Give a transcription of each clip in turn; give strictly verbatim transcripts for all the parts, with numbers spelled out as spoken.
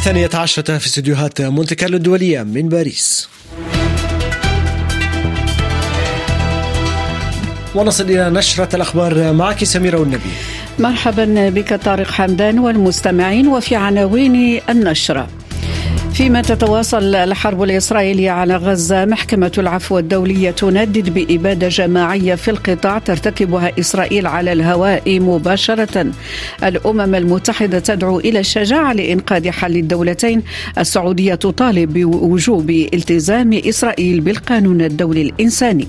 الثانية عشرة في استديوهات مونتي كارلو الدولية من باريس. ونصل إلى نشرة الأخبار معك سميرة والنبي. مرحبا بك طارق حمدان والمستمعين. وفي عناوين النشرة: فيما تتواصل الحرب الإسرائيلية على غزة، محكمة العفو الدولية تندد بإبادة جماعية في القطاع ترتكبها إسرائيل على الهواء مباشرة. الأمم المتحدة تدعو إلى الشجاعة لإنقاذ حل الدولتين. السعودية تطالب بوجوب التزام إسرائيل بالقانون الدولي الإنساني.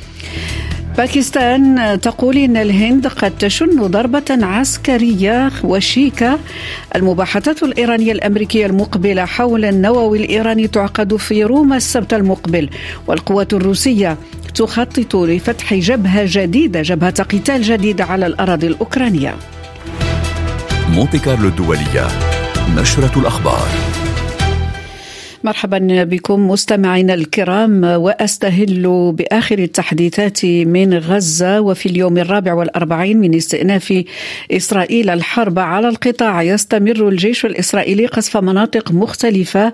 باكستان تقول إن الهند قد تشن ضربة عسكرية وشيكة. المباحثات الإيرانية الأمريكية المقبلة حول النووي الإيراني تعقد في روما السبت المقبل. والقوات الروسية تخطط لفتح جبهة جديدة جبهة قتال جديدة على الأراضي الأوكرانية. مونتي كارلو الدولية، نشرة الأخبار. مرحبا بكم مستمعينا الكرام، وأستهل بآخر التحديثات من غزة. وفي اليوم الرابع والأربعين من استئناف إسرائيل الحرب على القطاع، يستمر الجيش الإسرائيلي قصف مناطق مختلفة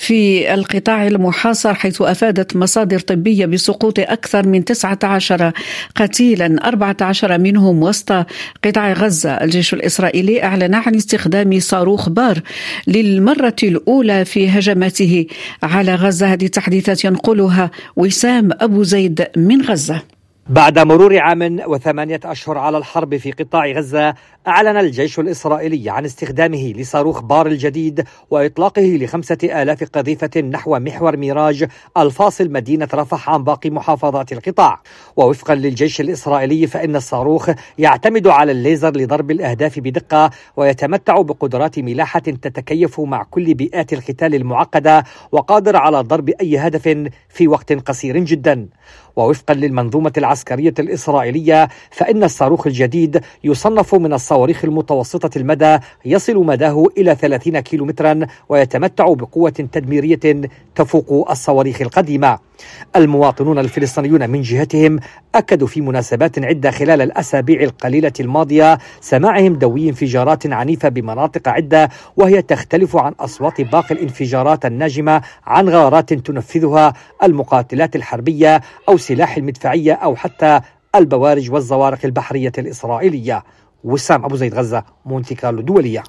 في القطاع المحاصر، حيث أفادت مصادر طبية بسقوط أكثر من تسعة عشر قتيلا، أربعة عشر منهم وسط قطاع غزة. الجيش الإسرائيلي أعلن عن استخدام صاروخ بار للمرة الأولى في هجماته على غزة. هذه التحديثات ينقلها وسام أبو زيد من غزة. بعد مرور عام وثمانية أشهر على الحرب في قطاع غزة، أعلن الجيش الإسرائيلي عن استخدامه لصاروخ بار الجديد وإطلاقه لخمسة آلاف قذيفة نحو محور ميراج الفاصل مدينة رفح عن باقي محافظات القطاع. ووفقا للجيش الإسرائيلي، فإن الصاروخ يعتمد على الليزر لضرب الأهداف بدقة، ويتمتع بقدرات ملاحة تتكيف مع كل بيئات القتال المعقدة، وقادر على ضرب أي هدف في وقت قصير جدا. ووفقا للمنظومة العسكرية الإسرائيلية، فإن الصاروخ الجديد يصنف من الصواريخ المتوسطة المدى، يصل مداه إلى ثلاثين كيلومترا، ويتمتع بقوة تدميرية تفوق الصواريخ القديمة. المواطنون الفلسطينيون من جهتهم أكدوا في مناسبات عدة خلال الأسابيع القليلة الماضية سماعهم دوي انفجارات عنيفة بمناطق عدة، وهي تختلف عن أصوات باقي الانفجارات الناجمة عن غارات تنفذها المقاتلات الحربية أو سلاح المدفعية أو حتى البوارج والزوارق البحرية الإسرائيلية. وسام أبو زيد، غزة، مونتي كارلو الدولية.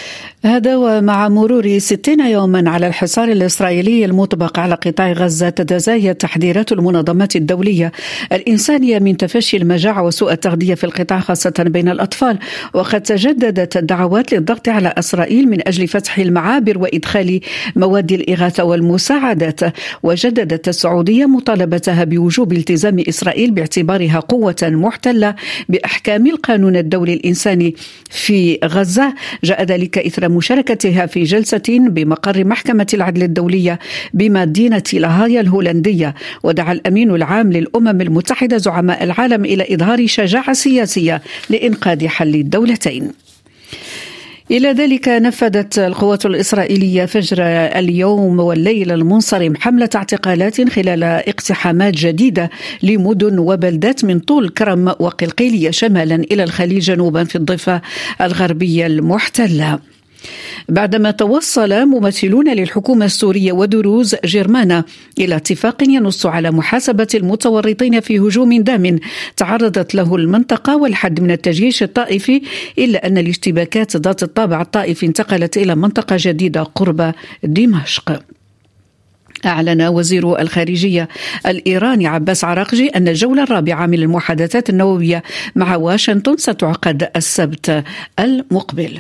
هذا ومع مرور ستين يوما على الحصار الإسرائيلي المطبق على قطاع غزة، تتزايد تحذيرات المنظمات الدولية الإنسانية من تفشي المجاعة وسوء التغذية في القطاع، خاصة بين الأطفال. وقد تجددت الدعوات للضغط على إسرائيل من أجل فتح المعابر وإدخال مواد الإغاثة والمساعدات. وجددت السعودية مطالبتها بوجوب التزام إسرائيل باعتبارها قوة محتلة بأحكام القانون الدولي الإنساني في غزة. جاء ذلك إثر مشاركتها في جلسة بمقر محكمة العدل الدولية بمدينة لاهايا الهولندية. ودعا الأمين العام للأمم المتحدة زعماء العالم إلى إظهار شجاعة سياسية لإنقاذ حل الدولتين. إلى ذلك، نفذت القوات الإسرائيلية فجر اليوم والليل المنصرم حملة اعتقالات خلال اقتحامات جديدة لمدن وبلدات من طول كرم وقلقيلية شمالا إلى الخليل جنوبا في الضفة الغربية المحتلة. بعدما توصل ممثلون للحكومة السورية ودروز جرمانة إلى اتفاق ينص على محاسبة المتورطين في هجوم دام تعرضت له المنطقة والحد من التجيش الطائفي، إلا أن الاشتباكات ذات الطابع الطائفي انتقلت إلى منطقة جديدة قرب دمشق. أعلن وزير الخارجية الإيراني عباس عراقجي أن الجولة الرابعة من المحادثات النووية مع واشنطن ستعقد السبت المقبل.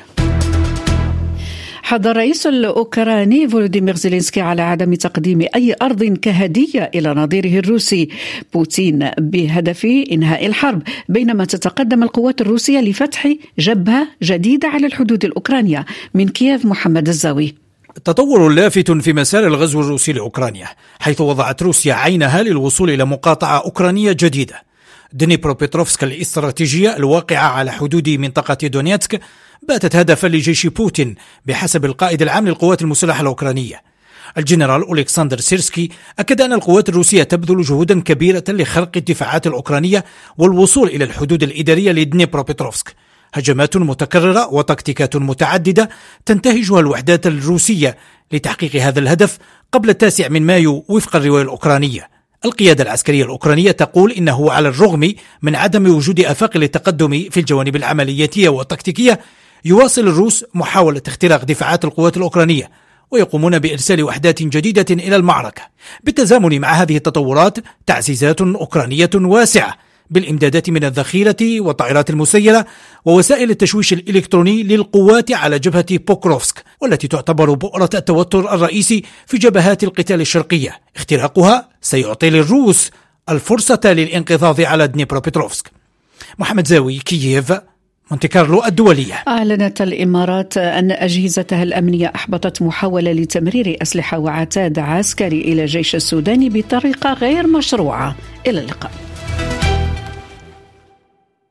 حض الرئيس الأوكراني فولوديمير زيلينسكي على عدم تقديم أي أرض كهدية إلى نظيره الروسي بوتين بهدف إنهاء الحرب، بينما تتقدم القوات الروسية لفتح جبهة جديدة على الحدود الأوكرانية. من كييف محمد الزاوي. تطور لافت في مسار الغزو الروسي لأوكرانيا، حيث وضعت روسيا عينها للوصول إلى مقاطعة أوكرانية جديدة، دنيبروبيتروفسك الاستراتيجية الواقعة على حدود منطقة دونيتسك، باتت هدفا لجيش بوتين بحسب القائد العام للقوات المسلحة الأوكرانية. الجنرال أولكسندر سيرسكي أكد أن القوات الروسية تبذل جهودا كبيرة لخرق الدفاعات الأوكرانية والوصول إلى الحدود الإدارية لدنيبروبيتروفسك، هجمات متكررة وتكتيكات متعددة تنتهجها الوحدات الروسية لتحقيق هذا الهدف قبل التاسع من مايو وفق الرواية الأوكرانية. القيادة العسكرية الأوكرانية تقول إنه على الرغم من عدم وجود آفاق للتقدم في الجوانب العملياتية والتكتيكية، يواصل الروس محاولة اختراق دفاعات القوات الأوكرانية ويقومون بإرسال وحدات جديدة إلى المعركة. بالتزامن مع هذه التطورات تعزيزات أوكرانية واسعة بالإمدادات من الذخيرة والطائرات المسيرة ووسائل التشويش الإلكتروني للقوات على جبهة بوكروفسك، والتي تعتبر بؤرة التوتر الرئيسي في جبهات القتال الشرقية. اختراقها سيعطي للروس الفرصة للانقضاض على دنيبروبيتروفسك. محمد زاوي، كييف، مونتي كارلو الدولية. أعلنت الإمارات أن أجهزتها الأمنية أحبطت محاولة لتمرير أسلحة وعتاد عسكري إلى الجيش السوداني بطريقة غير مشروعة. إلى اللقاء.